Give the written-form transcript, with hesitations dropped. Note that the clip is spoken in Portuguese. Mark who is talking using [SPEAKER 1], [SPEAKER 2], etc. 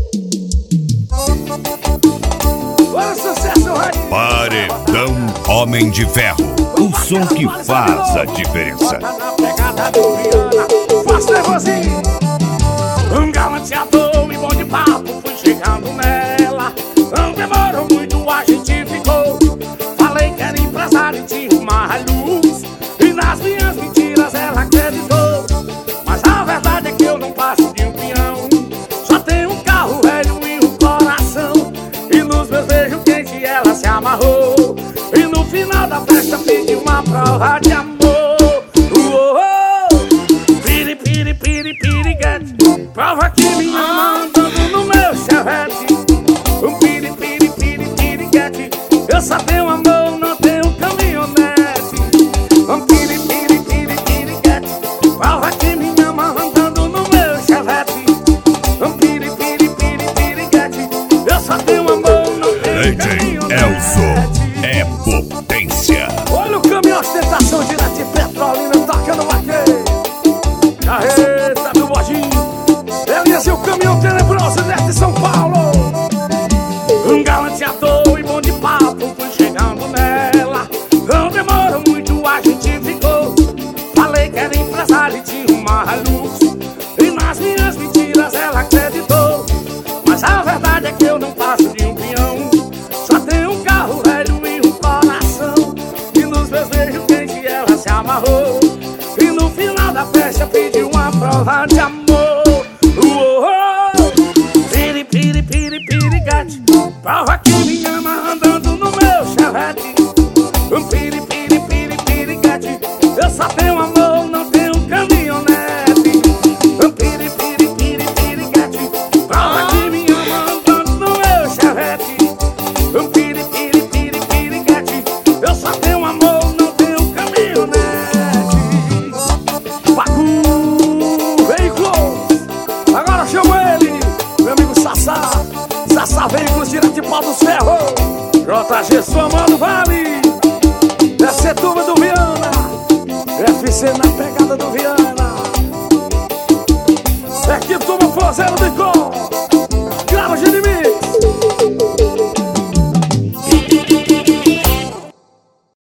[SPEAKER 1] Paredão Homem de Ferro, o som que faz a diferença.
[SPEAKER 2] Faça nervosinho. Um galanteador e bom de papo, fui chegando nela. Não demorou muito, a gente ficou. Falei que era empresário e tinha uma luz, e nas minhas mentiras ela acreditou. Mas a verdade é que eu não passo de um peão. Só tenho um carro velho e um coração. E nos meus beijos quentes ela se amarrou. E no final da festa pedi uma prova de amor. Piri, piri, piri, piriguete, prova que me ama andando no meu chevette. Um piri, piri, piri, piriguete, eu só tenho amor, não tenho caminhonete. Um piri, piri, piri, piriguete, prova que me ama andando no meu chevette. Um piri, piri, piri, piriguete, eu só tenho amor, não tenho caminhonete.
[SPEAKER 1] Elzo é potência.
[SPEAKER 2] Olha o caminhão ostentação direto de Petrolina tocando aqui. Carreta do Bodinho, Elias e o caminhão tenebroso desde São Paulo. Um galanteador e bom de papo, fui chegando nela. Não demorou muito, a gente ficou. Falei que era empresário e tinha uma luz, e nas minhas mentiras ela acreditou. Mas a verdade é que eu não passo de um peão. Só tenho um carro velho e um coração. E nos meus beijos quentes ela se amarrou. E no final da festa pedi uma prova de amor. Piri, piri, piri, piriguete, prova que me ama andando no meu chevette. Um piri, piri, piri, piriguete, eu só tenho amor, não tenho caminhonete. Um piri, piri, piri, piriguete, prova que me ama andando no meu chevette. Um piri, piri, piri, piriguete, eu só tenho amor, não tenho caminhonete. Veículos, agora chamo ele, meu amigo Sassá. Sassá Veículos, direto de Pau dos Ferros. JG Somando Vale, FC Turma do Viana, FC na pegada do Viana. Equipe Turma Forzeiro de Cor.